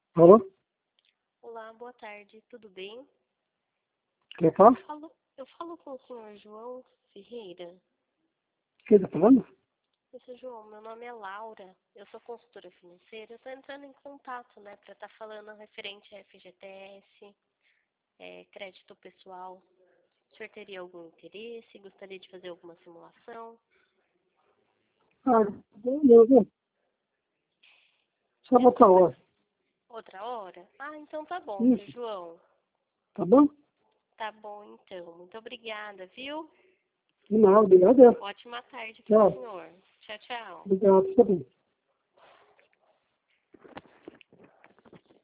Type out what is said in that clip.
Alô? Olá, boa tarde, tudo bem? Quem fala? Eu falo com o senhor João Ferreira. Quem tá falando? Seu João, meu nome é Laura, eu sou consultora financeira. Eu estou entrando em contato, né, para estar falando referente a FGTS, crédito pessoal. O senhor teria algum interesse? Gostaria de fazer alguma simulação? Ah, beleza. Só outra hora. Outra hora? Ah, então tá bom, seu Isso, João. tá bom? Tá bom, então. Muito obrigada, viu? De nada, obrigado. Ótima tarde para o Tchau. senhor. Tchau, tchau. Obrigado, tá bem.